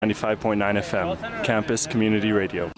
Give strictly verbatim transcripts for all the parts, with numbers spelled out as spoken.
ninety-five point nine F M, Campus Community Radio.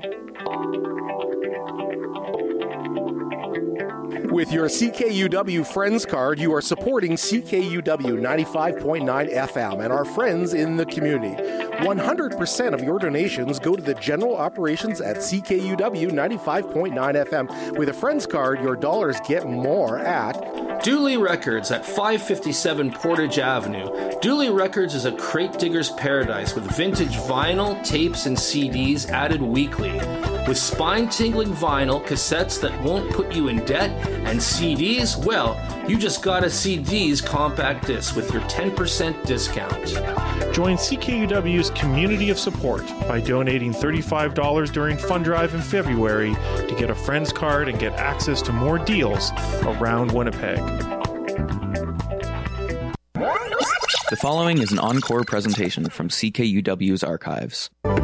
With your C K U W Friends card, you are supporting C K U W ninety-five point nine F M and our friends in the community. one hundred percent of your donations go to the general operations at C K U W ninety-five point nine F M. With a Friends card, your dollars get more at Dooley Records at five fifty-seven Portage Avenue. Dooley Records is a crate digger's paradise with vintage vinyl, tapes, and C Ds added weekly. With spine-tingling vinyl, cassettes that won't put you in debt, and C Ds, well, you just got a C D's compact disc with your ten percent discount. Join C K U W's Community of Support by donating thirty-five dollars during Fund Drive in February to get a Friends card and get access to more deals around Winnipeg. The following is an encore presentation from C K U W's archives.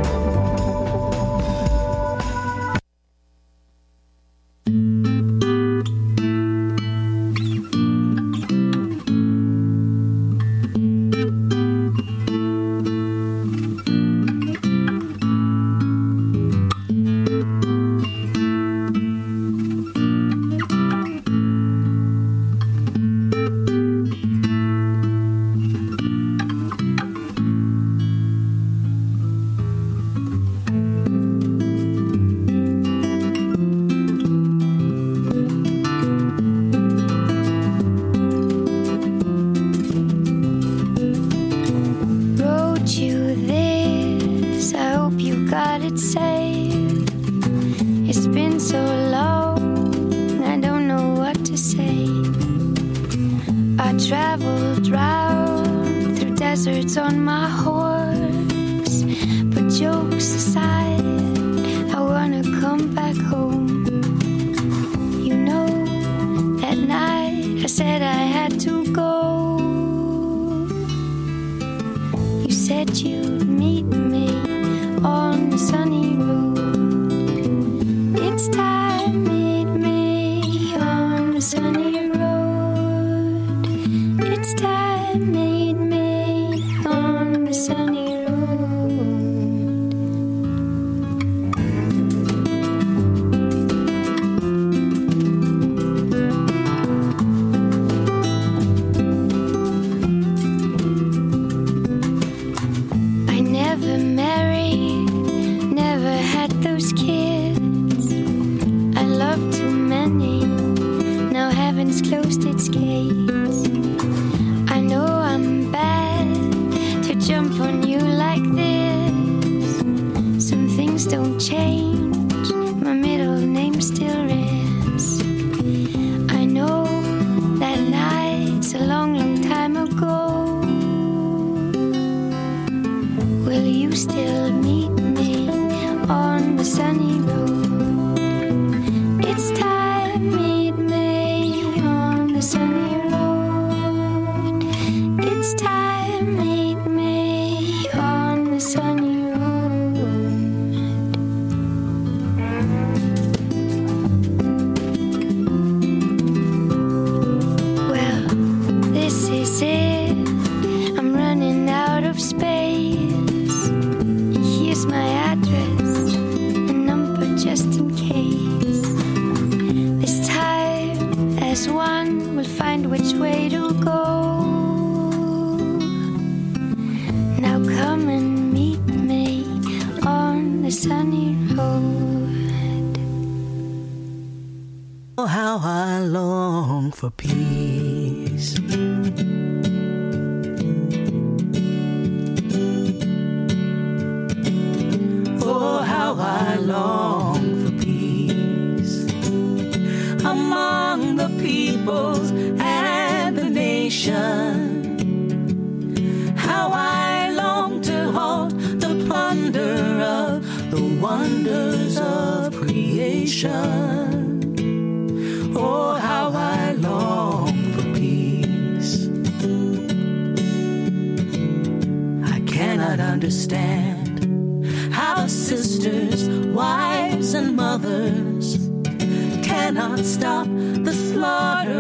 Cannot stop the slaughter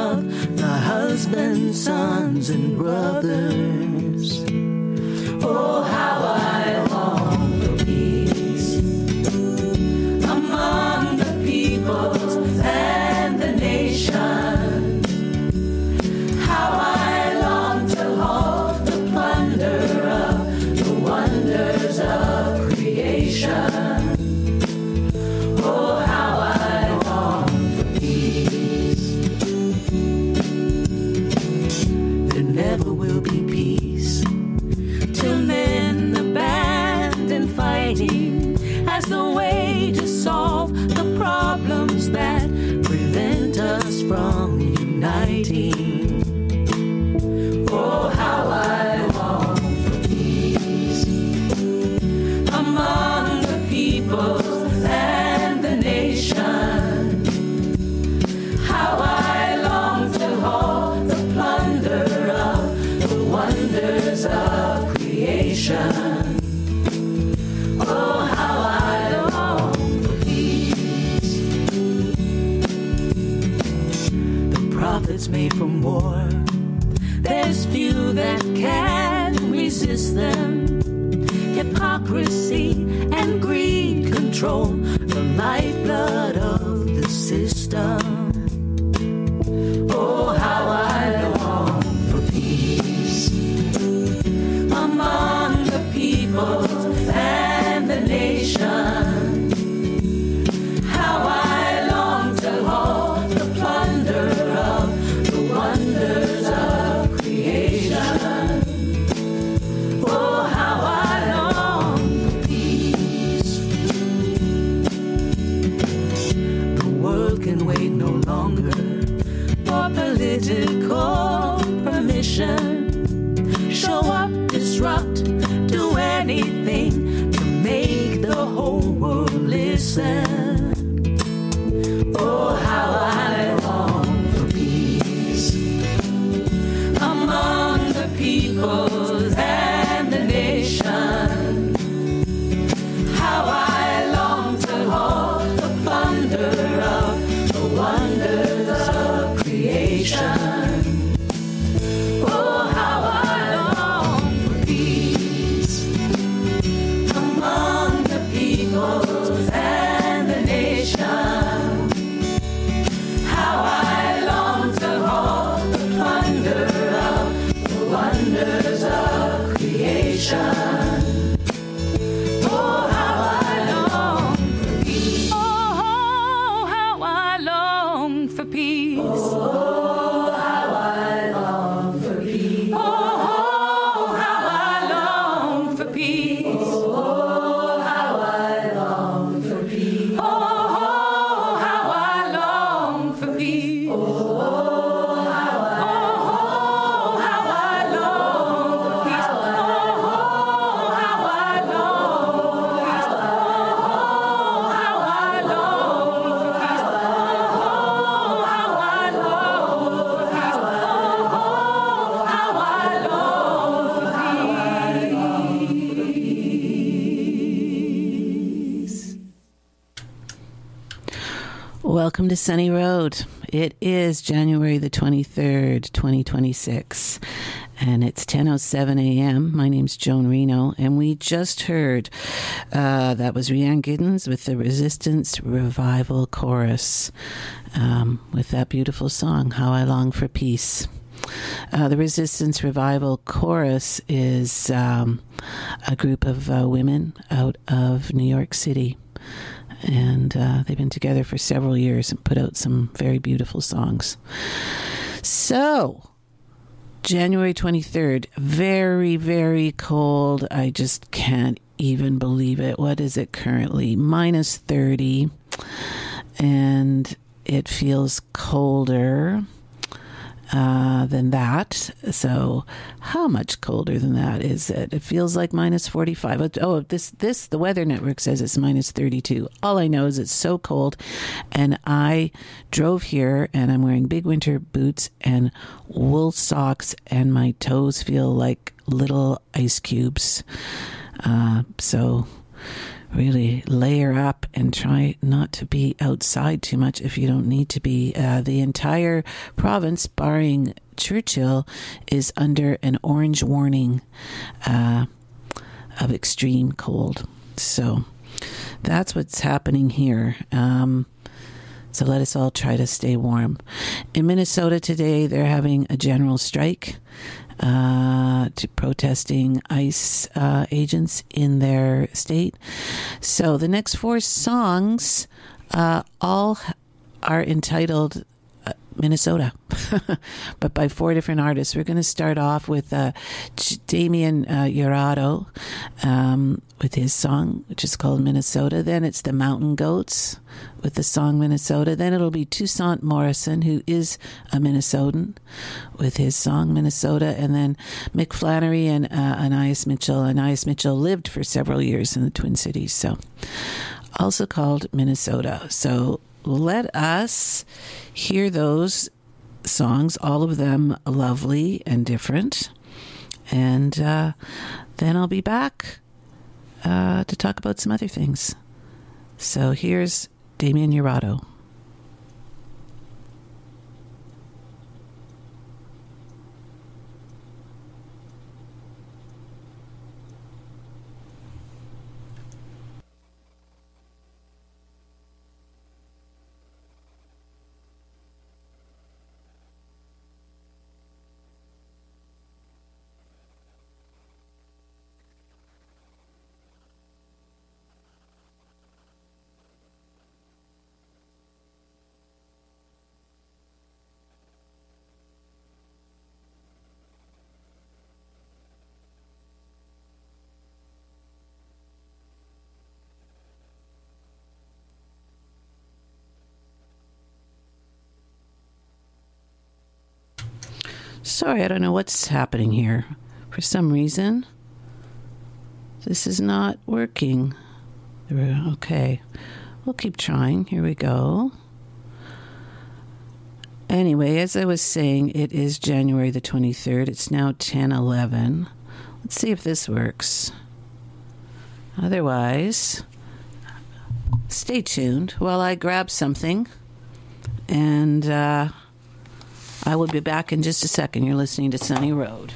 of the husbands, sons, and brothers. Oh, how I fighting as the way to solve the problems that prevent us from uniting. Oh, how I long for peace among the peoples and the nation. How I long to hold the plunder of the wonders of creation. Oh, how I long for peace. The prophets made from war, there's few that can resist them. Hypocrisy and greed control the lifeblood of the system. Oh, how I long for peace among the people and the nation. How I long to hold the plunder of the wonders of creation. Oh, how I long for peace. The world can wait no longer for political permission. Show up, disrupt, do anything to make the whole world listen. Oh, how I long for peace among the peoples and the nation. How I long to hold the plunder of the wonders of creation. Oh, how I long for peace among the peoples and the nation. How I long to hold the plunder of the wonders of creation. Oh, how I long for peace. Oh, how I long for peace. Oh, how I long for peace. Oh, how I long for peace. Oh, how I long for peace. Oh, how I long for peace. Oh, how I long for peace. Oh, how I long for peace. Oh, how I long for peace. Oh, how I long for peace. Oh, how I long for peace. Welcome to Sunny Road. It is January the twenty-third, twenty twenty-six, and it's ten oh seven a.m. My name's Joan Reno, and we just heard, uh, that was Rhiannon Giddens with the Resistance Revival Chorus, um, with that beautiful song, How I Long for Peace. Uh, the Resistance Revival Chorus is um, a group of uh, women out of New York City. And uh, they've been together for several years and put out some very beautiful songs. So, January twenty-third, very, very cold. I just can't even believe it. What is it currently? minus thirty. And it feels colder uh, than that. So how much colder than that is it? It feels like minus forty-five. Oh, this, this, the Weather Network says it's minus thirty-two. All I know is it's so cold. And I drove here and I'm wearing big winter boots and wool socks and my toes feel like little ice cubes. Uh, so really layer up and try not to be outside too much if you don't need to be. Uh, the entire province, barring Churchill, is under an orange warning uh, of extreme cold. So that's what's happening here. Um, so let us all try to stay warm. In Minnesota today, they're having a general strike uh, to protesting ICE uh, agents in their state. So the next four songs uh, all are entitled Minnesota, but by four different artists. We're going to start off with uh, Damien uh, Jurado um, with his song, which is called Minnesota. Then it's the Mountain Goats with the song Minnesota. Then it'll be Toussaint Morrison, who is a Minnesotan, with his song Minnesota. And then Mick Flannery and uh, Anais Mitchell. Anais Mitchell lived for several years in the Twin Cities, so also called Minnesota. So let us hear those songs, all of them lovely and different. And uh, then I'll be back uh, to talk about some other things. So here's Damien Jurado. Sorry, I don't know what's happening here. For some reason, this is not working. Okay, we'll keep trying. Here we go. Anyway, as I was saying, it is January the twenty-third. It's now ten eleven. Let's see if this works. Otherwise, stay tuned while I grab something, and uh, I will be back in just a second. You're listening to Sunny Road.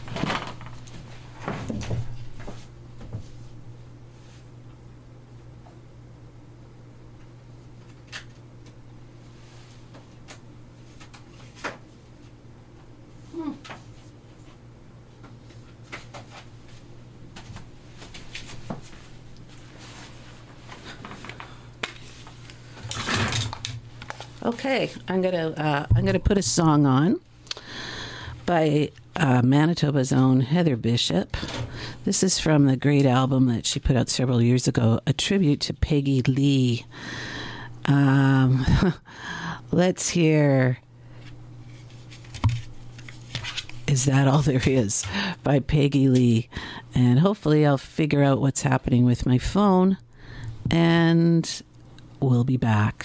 Okay, I'm gonna uh, I'm gonna put a song on by uh, Manitoba's own Heather Bishop. This is from the great album that she put out several years ago, a tribute to Peggy Lee. Um, let's hear "Is That All There Is" by Peggy Lee, and hopefully I'll figure out what's happening with my phone, and we'll be back.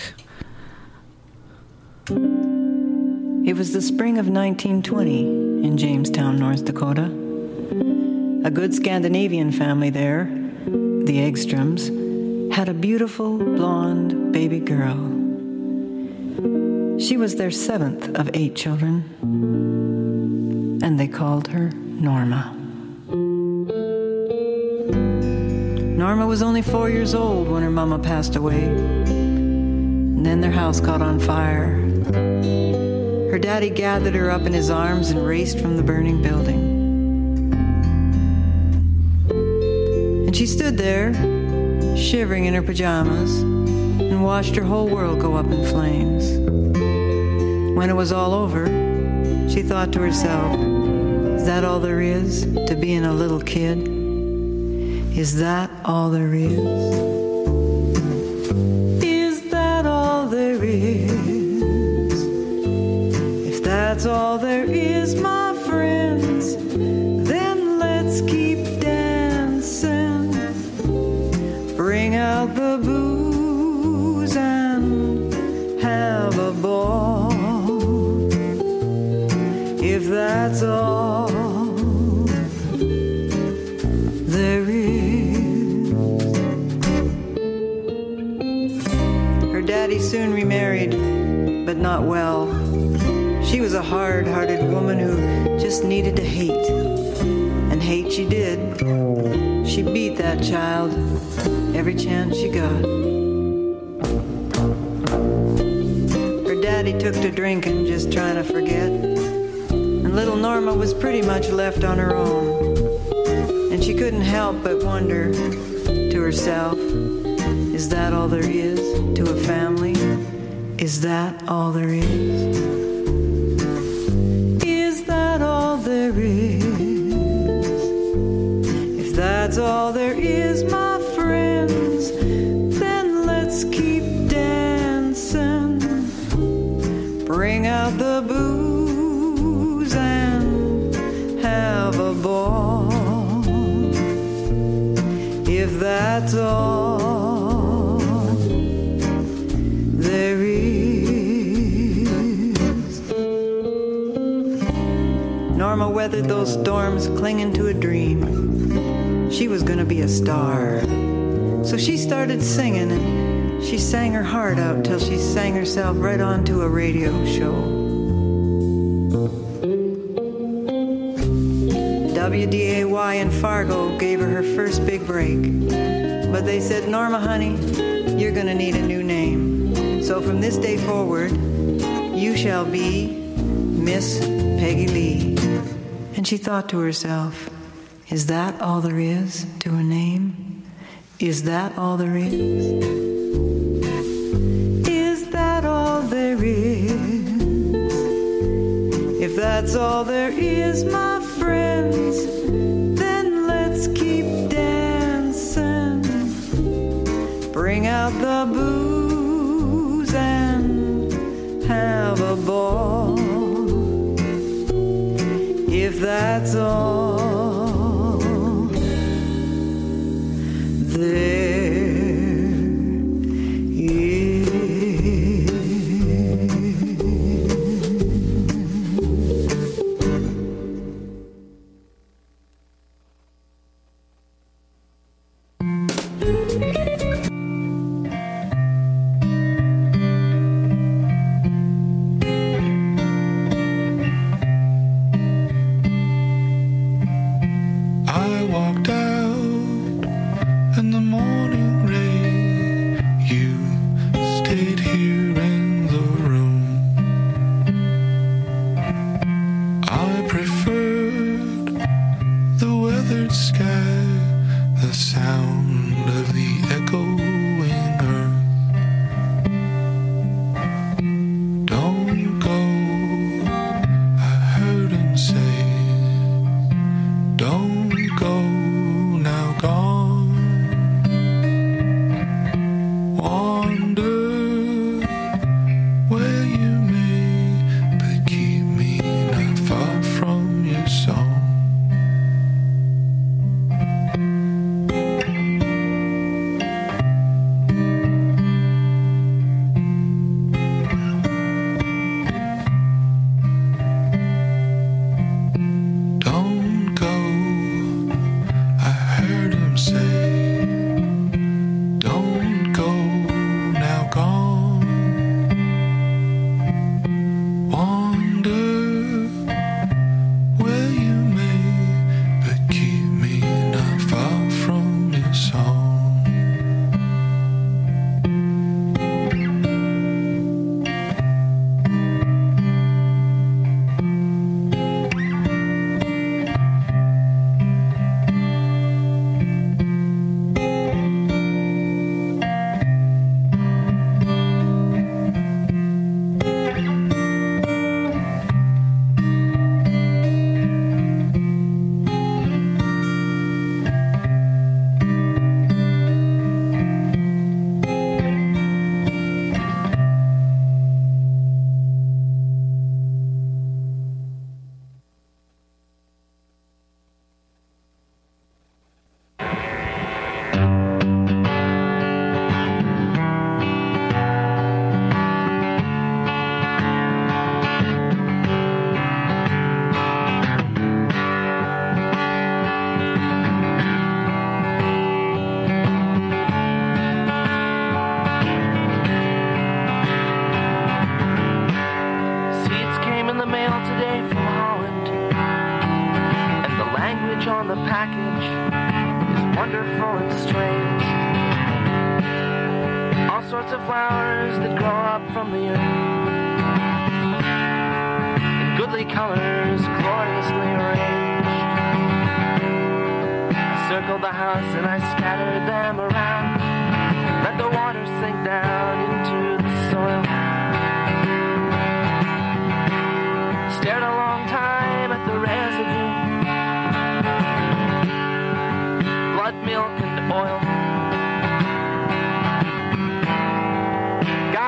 It was the spring of nineteen twenty in Jamestown, North Dakota. A good Scandinavian family there, the Egstroms, had a beautiful blonde baby girl. She was their seventh of eight children, and they called her Norma. Norma was only four years old when her mama passed away, and then their house caught on fire. Her daddy gathered her up in his arms and raced from the burning building. And she stood there, shivering in her pajamas, and watched her whole world go up in flames. When it was all over, she thought to herself, is that all there is to being a little kid? Is that all there is? Is that all there is? That's all there is, my friends. Then let's keep dancing. Bring out the booze and have a ball. If that's all there is. Her daddy soon remarried, but not well. She was a hard-hearted woman who just needed to hate. And hate she did. She beat that child every chance she got. Her daddy took to drinking, just trying to forget. And little Norma was pretty much left on her own. And she couldn't help but wonder to herself, is that all there is to a family? Is that all there is? all there is, my friends, then let's keep dancing. Bring out the booze and have a ball. If that's all there is. Norma weathered those storms, clinging to a dream. She was gonna be a star. So she started singing, and she sang her heart out till she sang herself right onto a radio show. W D A Y in Fargo gave her her first big break. But they said, Norma, honey, you're gonna need a new name. So from this day forward, you shall be Miss Peggy Lee. And she thought to herself, is that all there is to a name? Is that all there is? Is that all there is? If that's all there is, my friends, then let's keep dancing. Bring out the booze and have a ball. If that's all there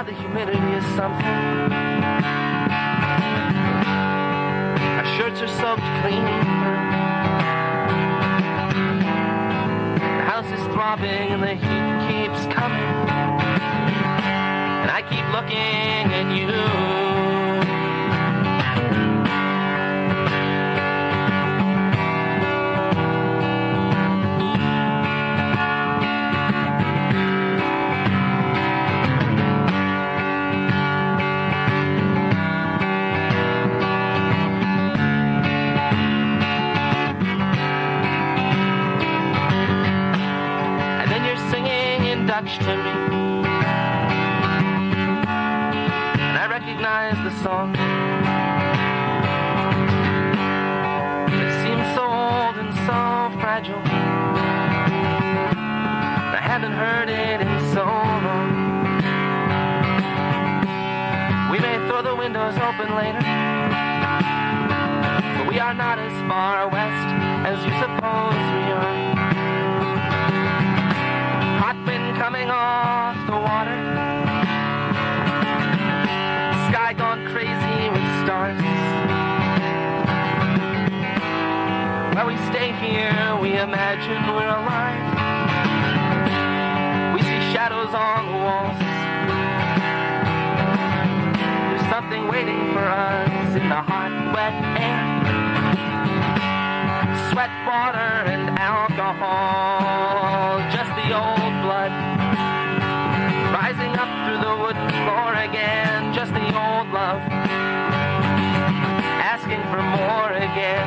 God, the humidity is something. Our shirts are soaked clean through. The house is throbbing and the heat keeps coming. And I keep looking at you. To me, and I recognize the song. It seems so old and so fragile. I haven't heard it in so long. We may throw the windows open later, but we are not as far west as you suppose we are. Coming off the water, sky gone crazy with stars. While we stay here, we imagine we're alive. We see shadows on the walls. There's something waiting for us in the hot, wet air. Sweat, water, and alcohol. Just the old blood rising up through the wooden floor again. Just the old love asking for more again.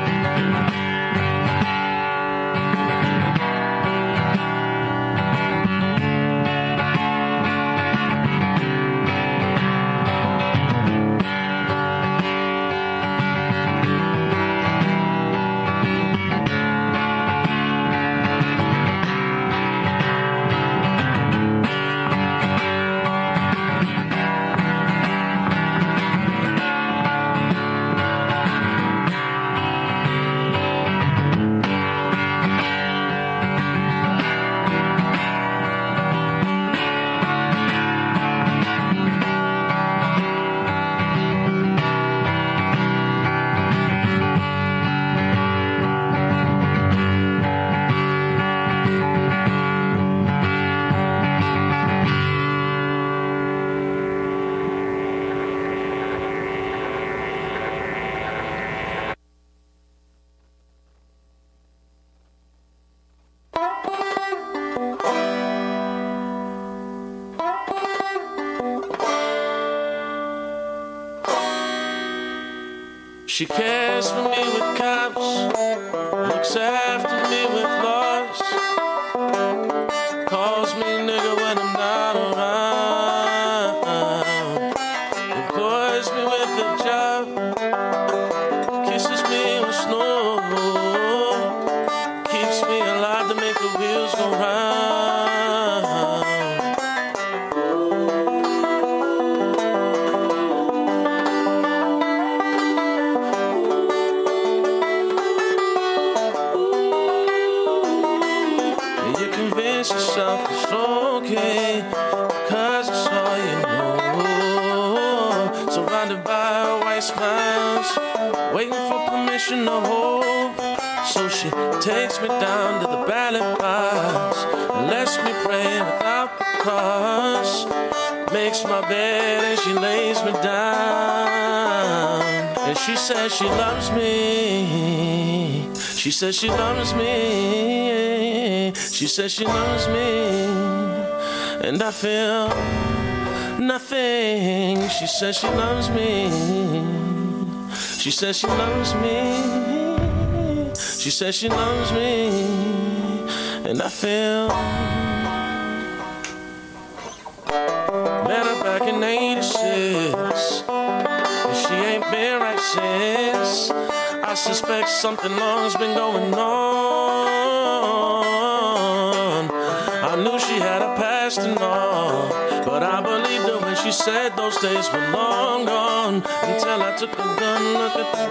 She cares for me with cops, looks after me with laws, calls me nigga when I'm not around, employs me with a job, kisses me with snow, keeps me alive to make the wheels go round. Yourself it's okay, cause it's all you know. Surrounded by white smiles, waiting for permission to hope. So she takes me down to the ballot box and lets me pray without the cross. Makes my bed and she lays me down. And she says she loves me. She says she loves me. She says she loves me, and I feel nothing. She says she loves me. She says she loves me. She says she loves me, and I feel. Met her back in eighty-six, and she ain't been right since. I suspect something long's been going on. I knew she had a past and all, but I believed her when she said those days were long gone. Until I took a gun look at the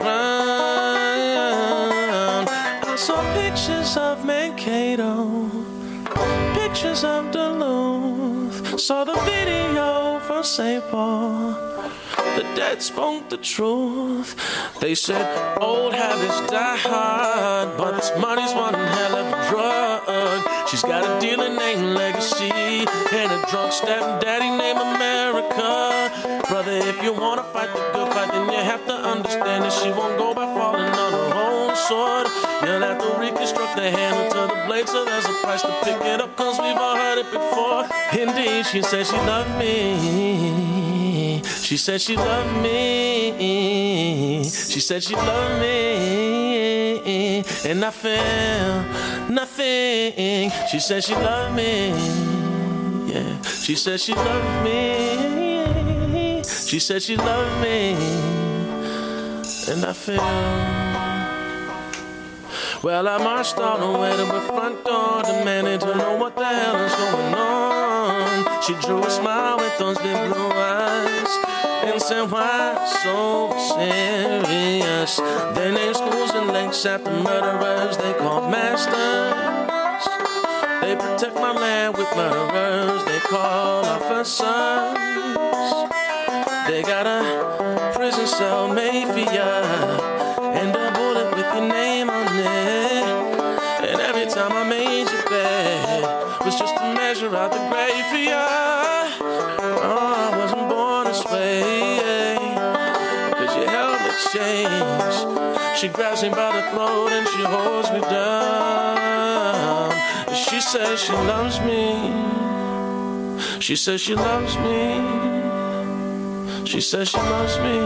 ground. I saw pictures of Mankato, pictures of Duluth, saw the video from Saint Paul. The dead spoke the truth. They said old habits die hard, but this money's one hell of a drug. She's got a dealer named Legacy and a drunk stepdaddy named America. Brother, if you wanna fight the good fight, then you have to understand that she won't go by falling on her own sword. You'll have to reconstruct the handle to the blade, so there's a price to pick it up, cause we've all heard it before. Indeed, she said she loved me. She said she loved me. She said she loved me. And I felt nothing. She said she loved me. Yeah. She said she loved me. She said she loved me. And I felt. Well, I marched all the way to the front door, demanding to know what the hell is going on. She drew a smile with those big blue eyes and said, why so serious? They name schools and lakes after murderers they call masters. They protect my land with murderers they call officers. They got a prison cell made for ya and a bullet with your name on it. And every time I made your bed was just to measure out the grave for ya. Oh, I wasn't born this way, cause you held the change. She grabs me by the throat and she holds me down. She says she loves me. She says she loves me. She says she loves me.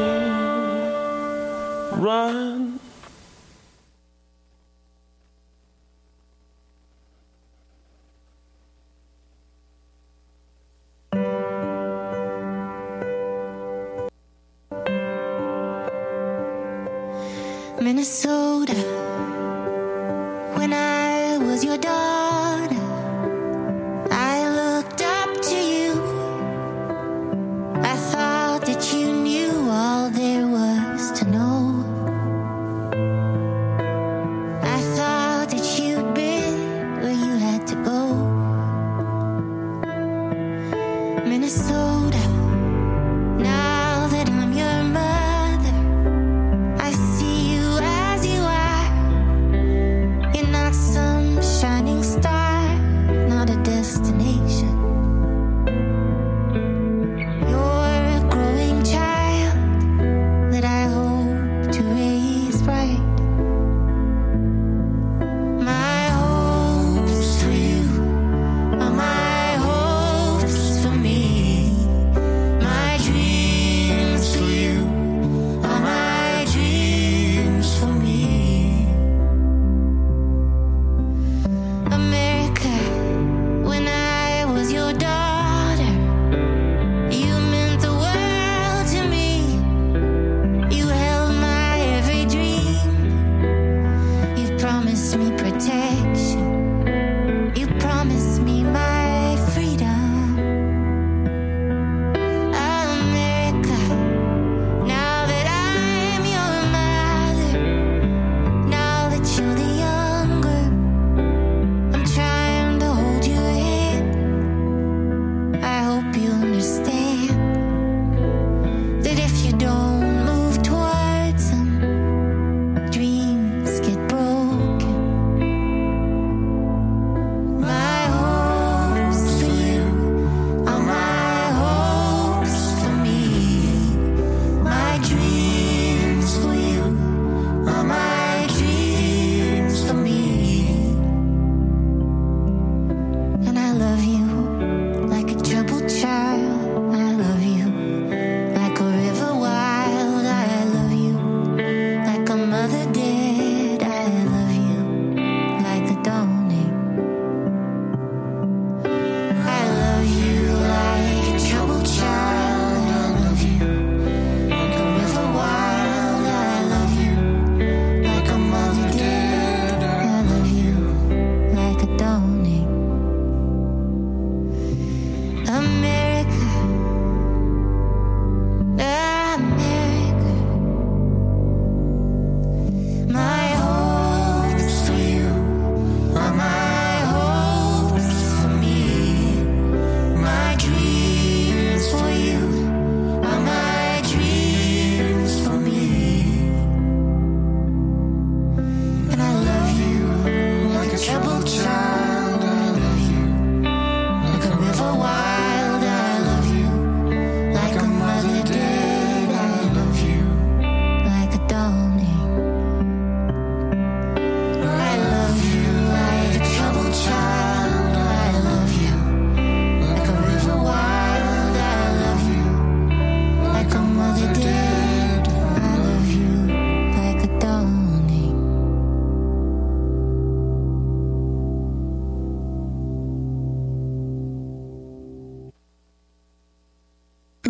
Run. Minnesota, when I was your daughter, I looked up to you. I thought that you knew all there was to know. I thought that you'd been where you had to go. Minnesota, now that I'm your mother, I see you as you are. You're not some shining star, not a destination. You're a growing child that I hope to raise right. My hopes for you are my hopes for me. My dreams for you are my dreams for me. America, when I was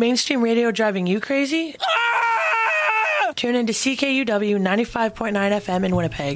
Mainstream radio driving you crazy? Ah! Tune into C K U W ninety-five point nine F M in Winnipeg.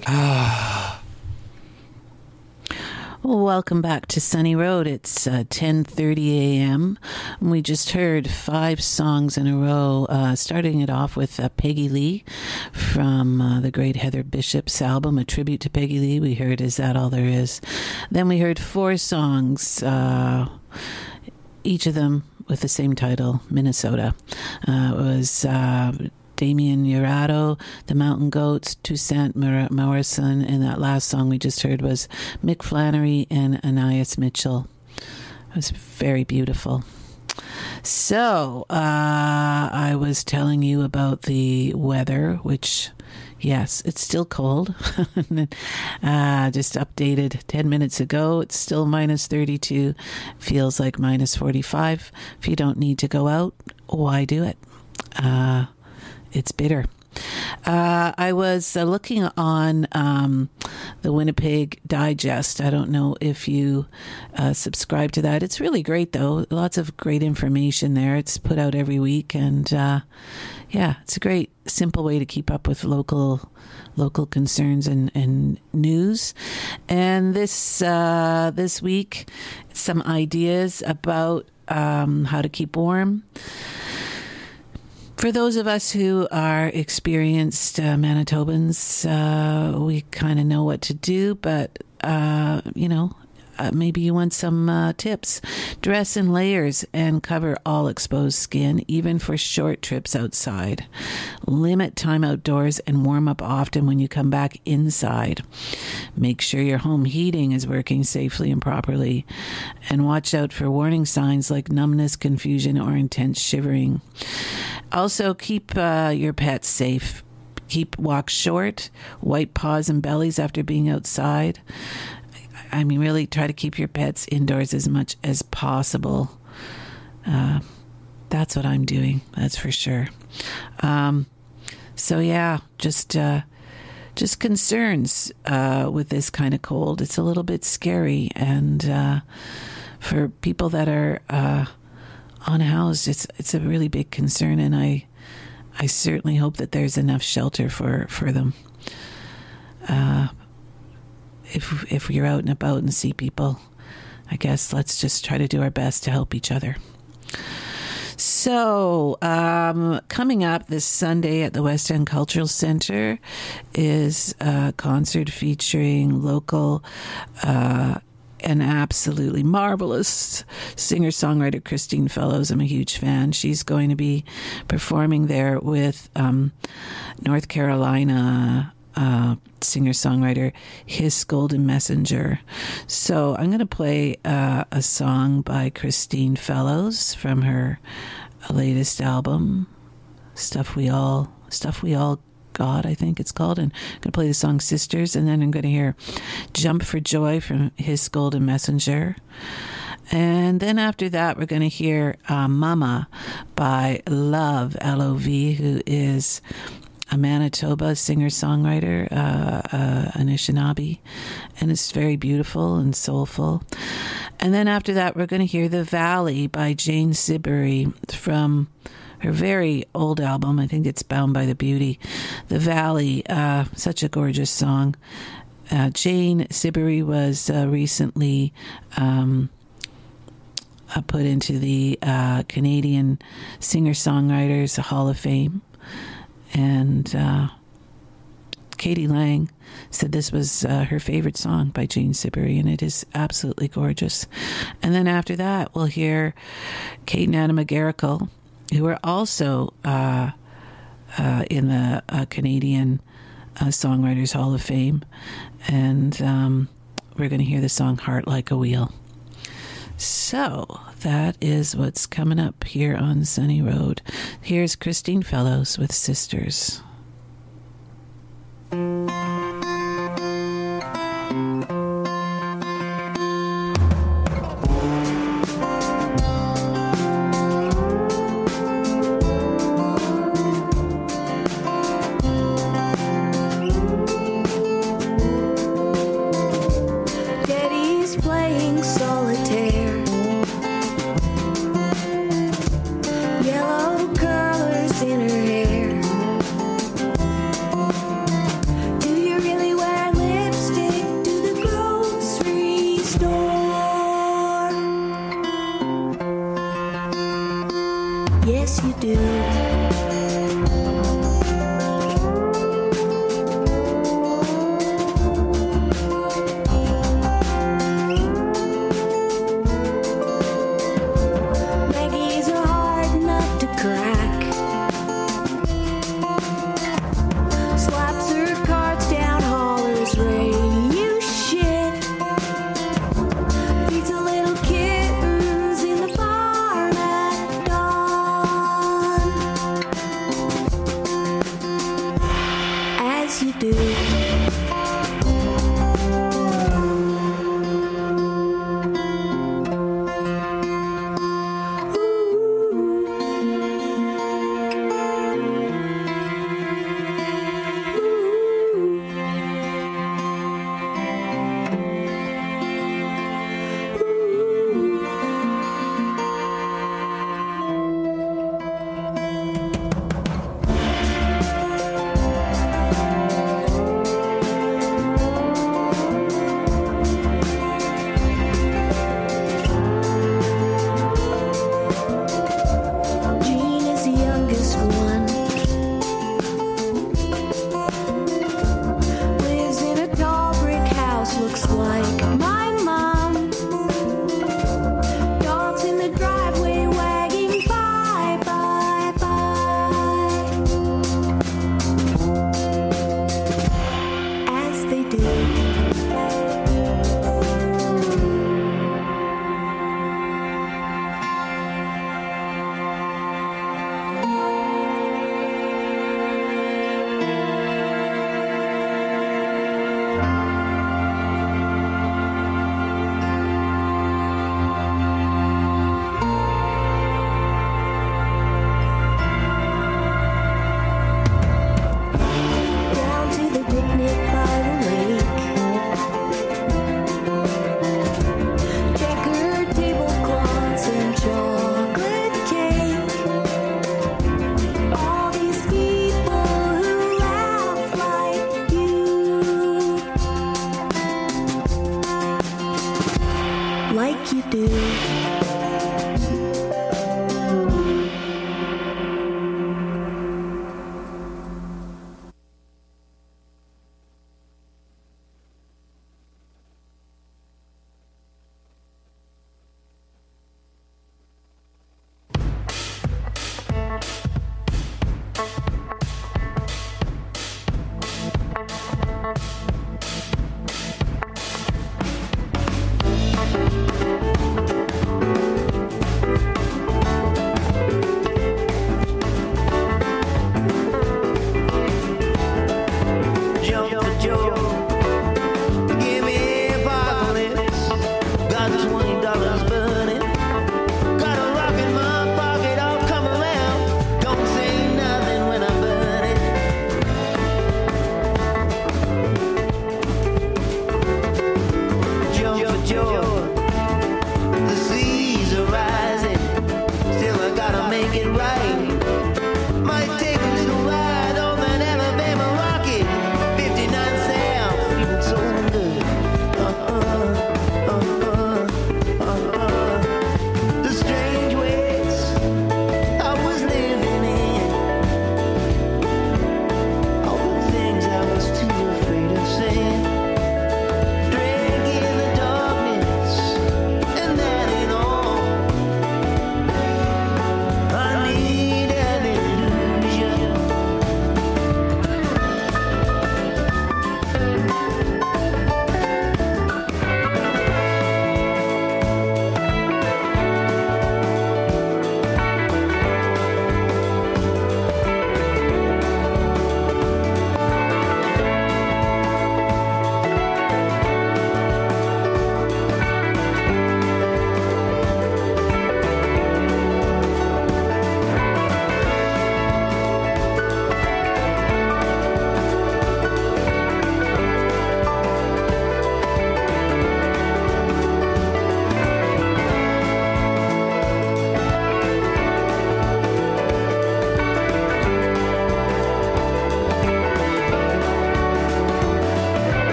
Welcome back to Sunny Road. It's uh, ten thirty a.m. We just heard five songs in a row, uh, starting it off with uh, Peggy Lee from uh, the great Heather Bishop's album, a tribute to Peggy Lee. We heard Is That All There Is? Then we heard four songs, uh, each of them with the same title, Minnesota. Uh, it was... Uh, Damien Urado, The Mountain Goats, Toussaint Morrison, and that last song we just heard was Mick Flannery and Anais Mitchell. It was very beautiful. So, uh, I was telling you about the weather, which, yes, it's still cold. uh, just updated ten minutes ago. It's still minus thirty-two. Feels like minus forty-five. If you don't need to go out, why do it? Uh... It's bitter. Uh, I was uh, looking on um, the Winnipeg Digest. I don't know if you uh, subscribe to that. It's really great, though. Lots of great information there. It's put out every week. And, uh, yeah, it's a great, simple way to keep up with local local concerns and, and news. And this, uh, this week, some ideas about um, how to keep warm. For those of us who are experienced uh, Manitobans, uh, we kind of know what to do, but, uh, you know, uh, maybe you want some uh, tips. Dress in layers and cover all exposed skin, even for short trips outside. Limit time outdoors and warm up often when you come back inside. Make sure your home heating is working safely and properly. And watch out for warning signs like numbness, confusion, or intense shivering. Also, keep uh, your pets safe. Keep walks short, wipe paws and bellies after being outside. I mean, really try to keep your pets indoors as much as possible. Uh, that's what I'm doing, that's for sure. Um, so, yeah, just uh, just concerns uh, with this kind of cold. It's a little bit scary. And uh, for people that are... Uh, unhoused, it's it's a really big concern, and I I certainly hope that there's enough shelter for for them. Uh, if if you're out and about and see people, I guess let's just try to do our best to help each other. So, um, coming up this Sunday at the West End Cultural Centre is a concert featuring local. Uh, An absolutely marvelous singer-songwriter, Christine Fellows. I'm a huge fan. She's going to be performing there with um, North Carolina uh, singer-songwriter His Golden Messenger. So I'm going to play uh, a song by Christine Fellows from her latest album, Stuff We All, Stuff We All God, I think it's called, and I'm going to play the song Sisters, and then I'm going to hear Jump for Joy from His Golden Messenger. And then after that, we're going to hear uh, Mama by Love, L O V, who is a Manitoba singer-songwriter, uh, uh, Anishinaabe, and it's very beautiful and soulful. And then after that, we're going to hear The Valley by Jane Siberry from her very old album. I think it's Bound by the Beauty. The Valley, uh, such a gorgeous song. Uh, Jane Siberry was uh, recently um, uh, put into the uh, Canadian Singer-Songwriters Hall of Fame. And uh, Katie Lang said this was uh, her favorite song by Jane Siberry, and it is absolutely gorgeous. And then after that, we'll hear Kate and Anna McGarrigle, who are also uh, uh, in the uh, Canadian uh, Songwriters Hall of Fame. And um, we're going to hear the song Heart Like a Wheel. So that is what's coming up here on Sunny Road. Here's Christine Fellows with Sisters. Yellow Yes, you do. Leggies are hard enough to crack. Slaps her cards down, hollers, Ray, you shit. Feeds a little kittens in the barn at dawn.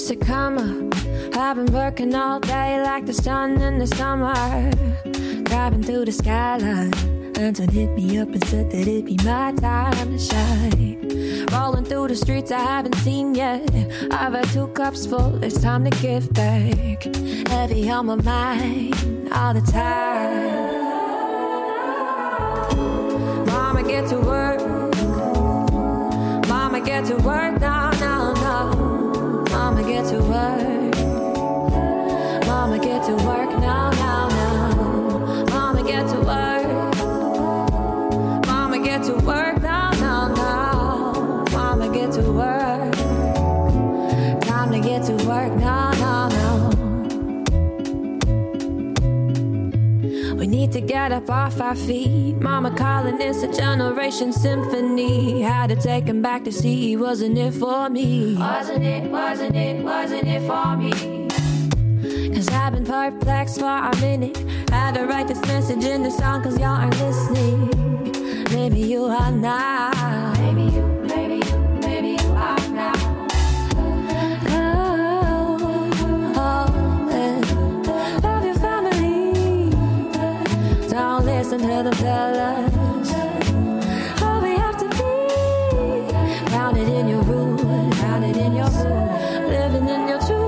just to come up. I've been working all day like the sun in the summer, driving through the skyline. Anton hit me up and said that it'd be my time to shine. Rolling through the streets I haven't seen yet. I've had two cups full, it's time to give back. Heavy on my mind all the time. Mama, get to work. Mama, get to work now, now, now. Mama, get to work. Mama, get to work now, now, now. Mama, get to work. Mama, get to work now, now, now. Mama, get to work. Time to get to work now, now, now. We need to get up off our feet. Mama calling, it's a generation symphony. Had to take him back to see, wasn't it for me? Wasn't it, wasn't it, wasn't it for me? Cause I've been perplexed for a minute. Had to write this message in the song cause y'all aren't listening. Maybe you are now. Maybe you, maybe you, maybe you are now. Oh, oh, man. Love your family. Don't listen to them tell us all we have to be. Grounded in your root, grounded in your root, living in your truth.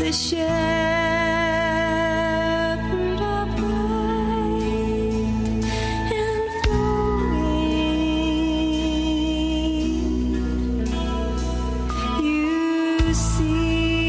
the shepherd upright and flowing. You see.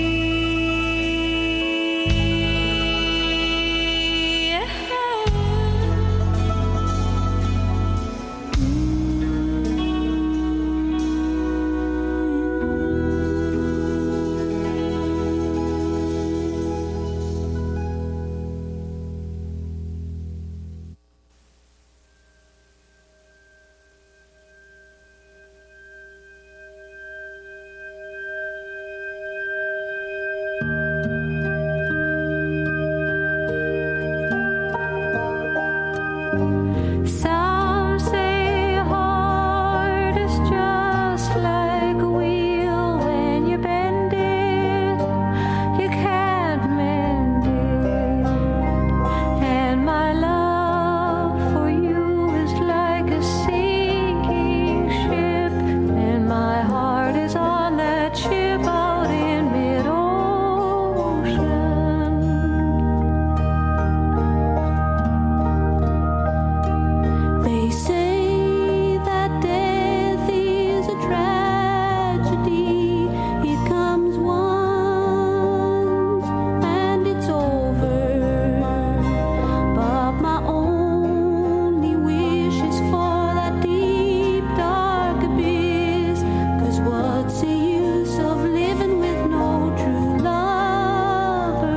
Some say a heart is just like a wheel. When you bend it, you can't mend it. And my love for you is like a sinking ship, and my heart is on that ship out in mid-ocean. They say that death is a tragedy. It comes once and it's over. But my only wish is for that deep, dark abyss. 'Cause what's the use of living with no true lover?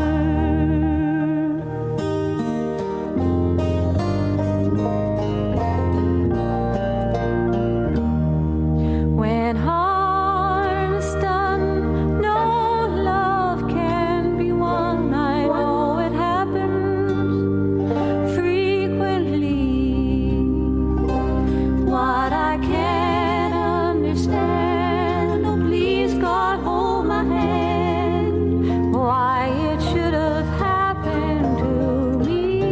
When harm is done, no love can be won. I know it happens frequently. What I can't understand, oh please God, hold my hand. Why it should have happened to me.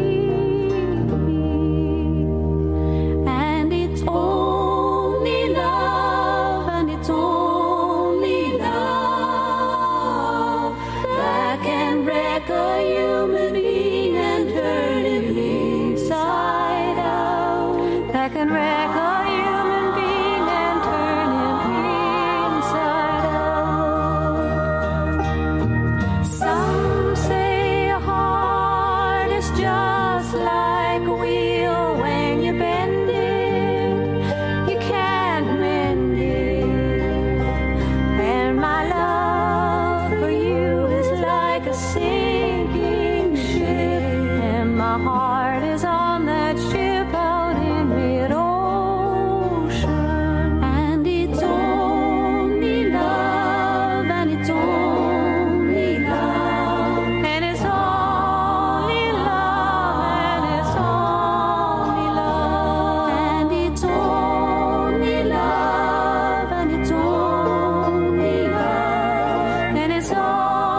And it's only love, and it's only love that can wreck a human being and turn him inside out. That can wreck a human being and turn him inside out. Some say a heart is just like a wheel. When you bend it, you can't mend it. And my love for you is like a sinking ship, and my heart is on that ship out in mid-ocean. And it's only love, and it's only love, and it's only love, and it's only love, and it's only love, and it's only love, and it's only love, and it's only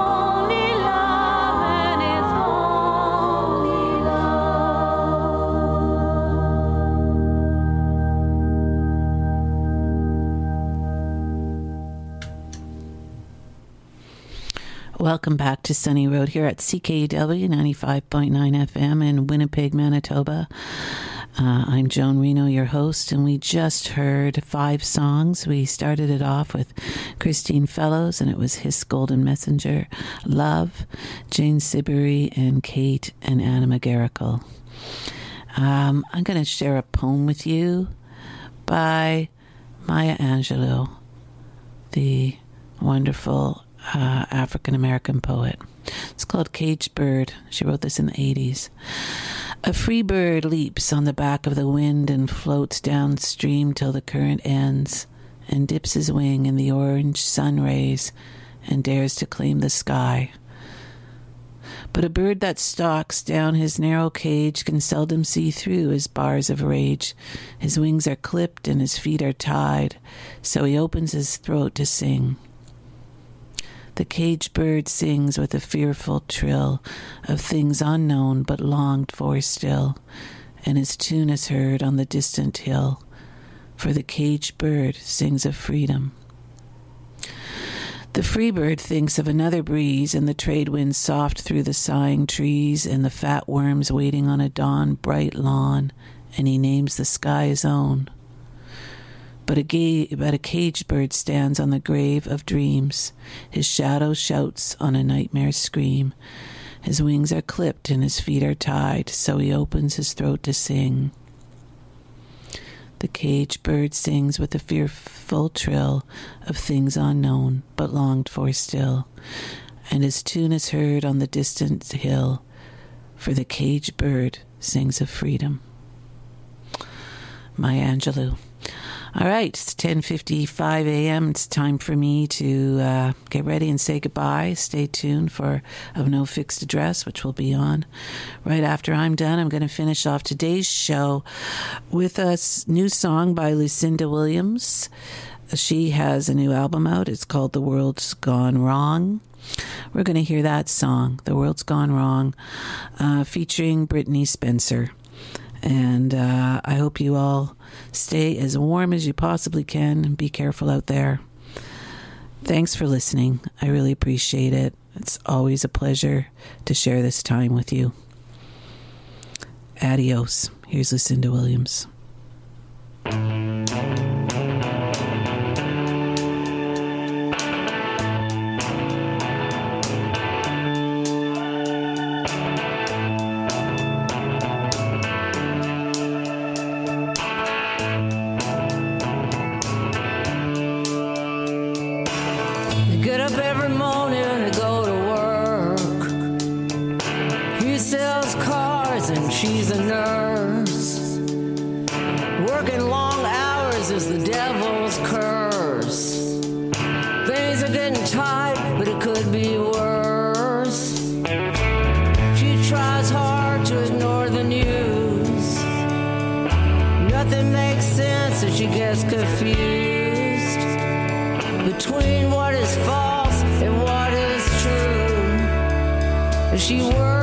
Welcome back to Sunny Road here at C K U W ninety-five point nine F M in Winnipeg, Manitoba. Uh, I'm Joan Reno, your host, and we just heard five songs. We started it off with Christine Fellows, and it was His Golden Messenger, Love, Jane Siberry, and Kate and Anna McGarrigle. Um, I'm going to share a poem with you by Maya Angelou, the wonderful uh, African-American poet. It's called Caged Bird. She wrote this in the eighties. A free bird leaps on the back of the wind and floats downstream till the current ends, and dips his wing in the orange sun rays and dares to claim the sky. But a bird that stalks down his narrow cage can seldom see through his bars of rage. His wings are clipped and his feet are tied, so he opens his throat to sing. The caged bird sings with a fearful trill of things unknown but longed for still, and his tune is heard on the distant hill, for the caged bird sings of freedom. The freebird thinks of another breeze and the trade winds soft through the sighing trees and the fat worms waiting on a dawn bright lawn, and he names the sky his own. But a, gay, but a caged bird stands on the grave of dreams. His shadow shouts on a nightmare's scream. His wings are clipped and his feet are tied, so he opens his throat to sing. The caged bird sings with a fearful trill of things unknown, but longed for still, and his tune is heard on the distant hill, for the caged bird sings of freedom. Maya Angelou. All right, it's ten fifty-five a.m. It's time for me to uh, get ready and say goodbye. Stay tuned for Of No Fixed Address, which will be on right after I'm done. I'm going to finish off today's show with a new song by Lucinda Williams. She has a new album out. It's called The World's Gone Wrong. We're going to hear that song, The World's Gone Wrong, uh, featuring Brittany Spencer. And uh, I hope you all stay as warm as you possibly can and be careful out there. Thanks for listening. I really appreciate it. It's always a pleasure to share this time with you. Adios. Here's Lucinda Williams. She's a nurse, working long hours is the devil's curse. Things are getting tight, but it could be worse. She tries hard to ignore the news. Nothing makes sense and she gets confused between what is false and what is true. She works